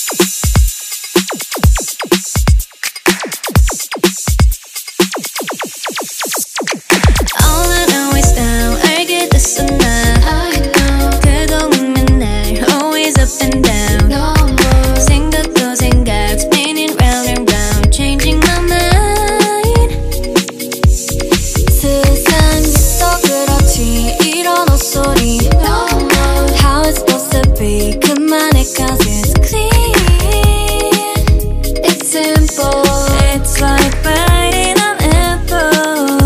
All I know is now 알게 됐어 나 그거 묻는 날 always up and down 생각도 생각 spinning round and round changing my mind 세상에서 그렇지 이런 헛소리 How it's supposed to be 그만해 cause it's clean It's simple It's like biting an apple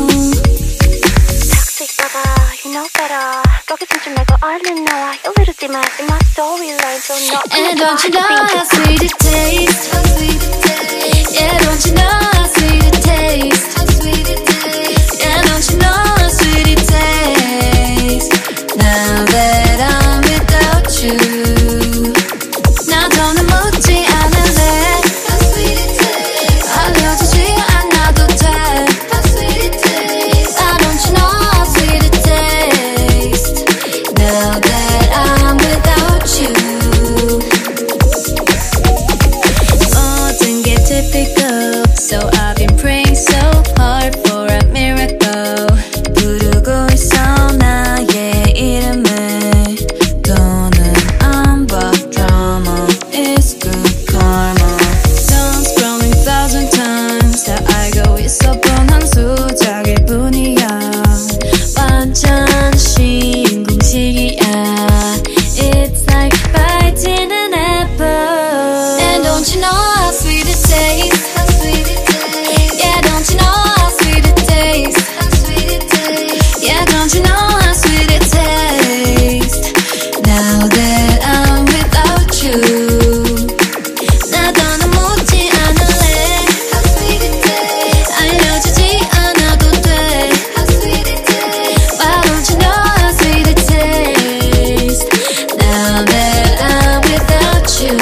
Toxic lover, you know better 거기 숨지 말고 얼른 나와 Your little demon in my storyline So no And don't you know how sweet it tastes Yeah, don't you know how sweet it tastes Yeah, don't you know how sweet it tastes Now that I'm without you 나 더는 묻지 않을래 알려주지 않아도 돼 Why don't you know how sweet it tastes Now that I'm without you 모든 게 typical So I've been praying so hard for a miracle 부르고 있어 나의 이름을 더는 안 봐 drama is good karma Songs scrolling 1,000 times 다 알고 있어 뻔한 수작일 뿐이야 완전 쉬운 공식이야 It's like biting an apple And don't you know how sweet it tastes Yeah, don't you know how sweet it tastes Yeah, don't you know how sweet it tastes Now that I'm without you 나 더는 묻지 않을래 알려주지 않아도 돼 Why don't you know how sweet it tastes Now that I'm without you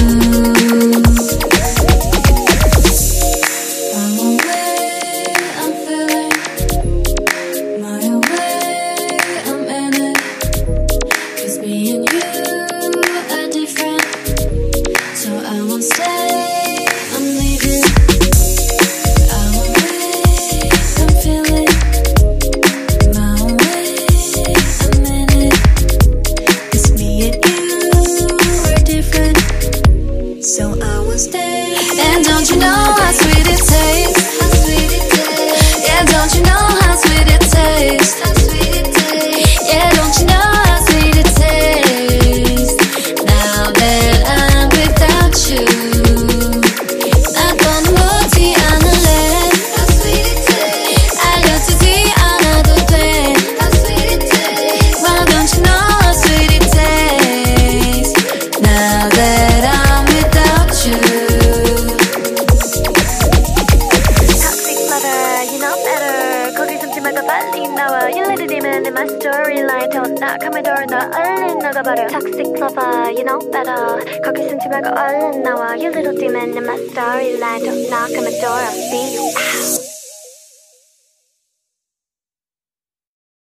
I'm away, I'm feeling my way, I'm in it 'Cause me and you are different So I won't stay, I'm leaving I'm away, I'm feeling my way, I'm in it 'Cause me and you are different So I won't stay And don't you know how sweet it tastes Yeah, don't you know how sweet it tastes Yeah, don't you know how sweet it tastes Now that I'm without you 나 더는 묻지 않을래 알려주지 않아도 돼 Why don't you know how sweet it tastes Now that I'm without you Toxic lover, you know better 거기 숨지 말고 빨리 나와 You little demon in my storyline 더 나가면 더 얼른 나가버려 Toxic lover, you know better 거기 숨지 말고 얼른 나와 You little demon in my storyline 더 나가면 더 I'll see you out